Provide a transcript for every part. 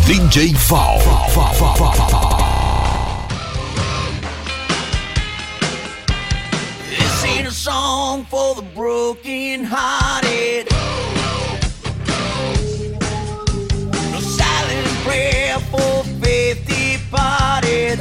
DJ Val. This ain't a song for the broken hearted. No silent prayer for faith departed.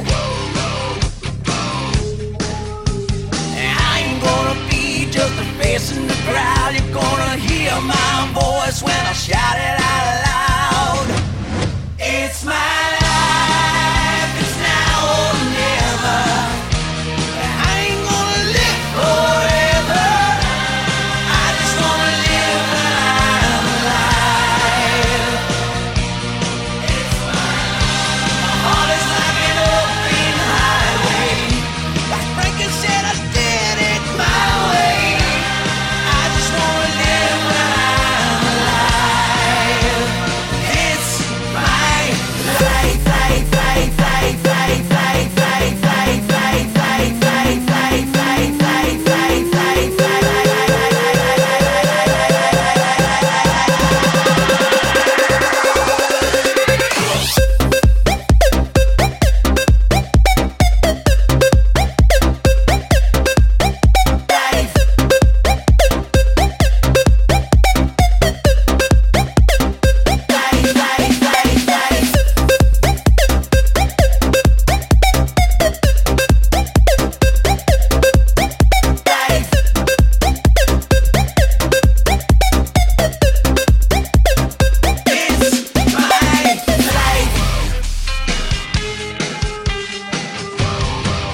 I ain't gonna be just a face in the crowd. You're gonna hear my voice when I shout it out loud. It's my life, it's now or never. I ain't gonna live forever. I just wanna live when I'm alive. It's my life. My heart is like an open highway. Like Franklin said, I did it my way. I just wanna live when I'm alive. It's my life, life, life, life, life, life, life, life, life, life, life, life, life, life, life, life,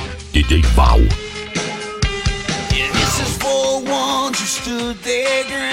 DJ Val. yeah, this is for ones who stood their ground.